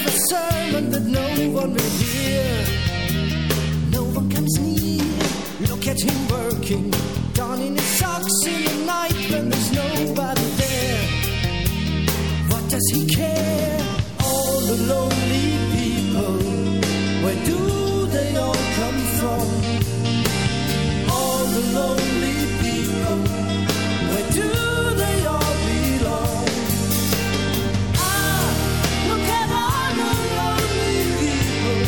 a sermon that no one will hear. No one comes near. Look at him working, donning his socks in the night when there's nobody there. What does he care? All the lonely people, where do they all come from? All the lonely people, where do they all belong? Ah, look at all the lonely people.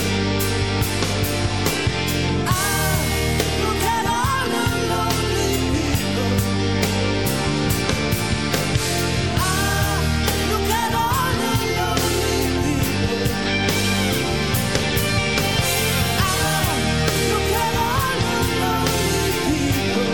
Ah, look at all the lonely people. Ah, look at all the lonely people. Ah, look at all the lonely people.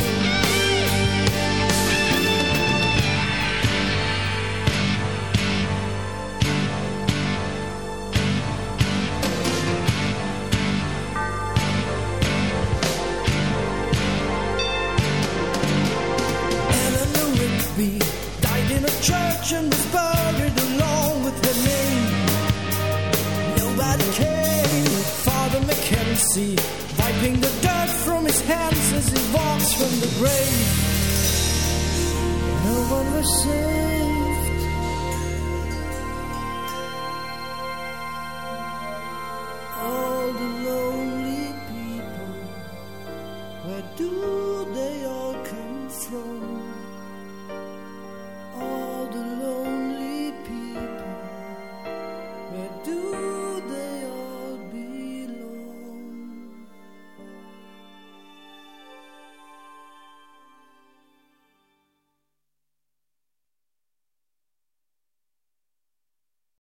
Eleanor Rigby died in a church and was buried along with her name. Nobody came. Father Mackenzie wiping the dirt from his hands as he walks from the grave. No one was saved. All the lonely people, where do they all come from? All the lonely people, where do